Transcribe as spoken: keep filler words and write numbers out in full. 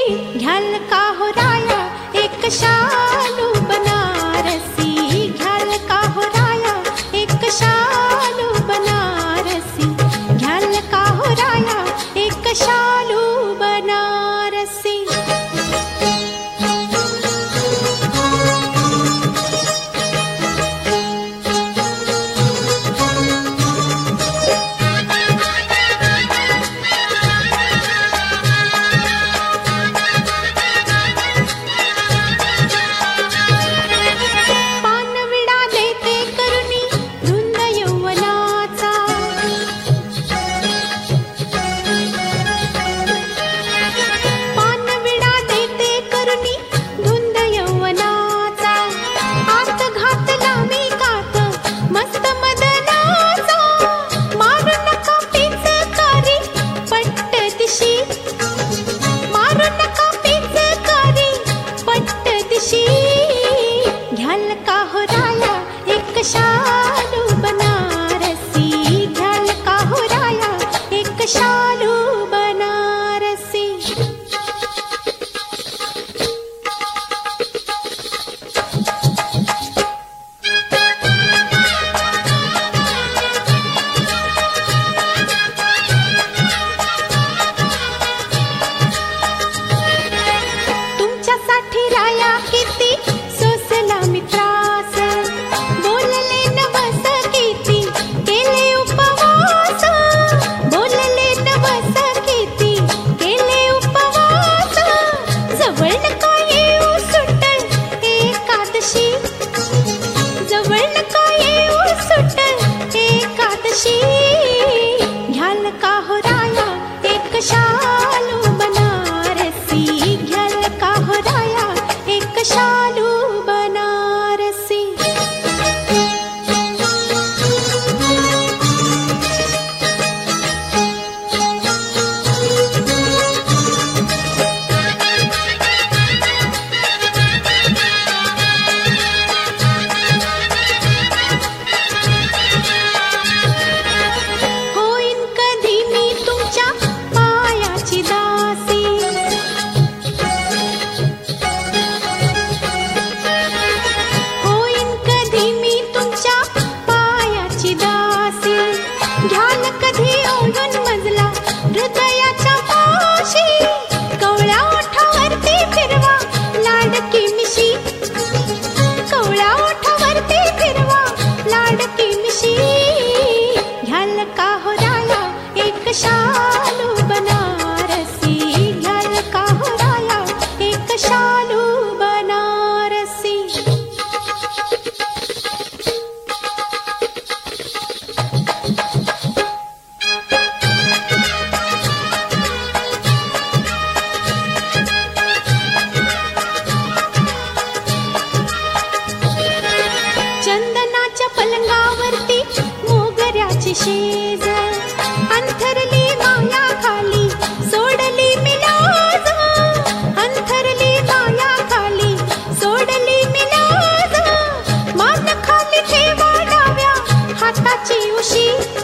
घ्याल का हो राया एक शालू बनारसी, घ्याल का हो राया एक शालू बनारसी, घ्याल का हो राया एक शालू बनारसी। घ्याल का हो राया एक शालू बनारसी, घ्याल का हो राया एक शालू बनारसी। तुमच्यासाठी राया किती सोसला मी त्रास, बोलले नवस किती केले उपवास, बोलले नवस किती केले उपवास। जवळ नका येऊ सुटल एकादशी, जवळ नका येऊ सुटल एकादशी। घ्याल का हो राया एक शालू बनारसी, घ्याल का हो राया एक शालू बनारसी। होईन कधी मी तुमच्या पायाची दासी, होईन कधी मी तुमच्या पायाची दासी। घ्याल कधी ओढून मजला हृदयाचा पाशी, कवळ्या ओठावरती फिरवा लाडकी मिशी, कवळ्या ओठावरती फिरवा लाडकी मिशी। घ्याल का हो राया एक शालू बनारसी, घ्याल का हो राया एक शालू बनारसी। चंदनाच्या पलंगावरती मोगऱ्याची शेज, अंथरली माया खाली सोडली मी लाज, अंथरली माया खाली सोडली मी लाज। मान खाली ठेवा डाव्या हाताची उशी,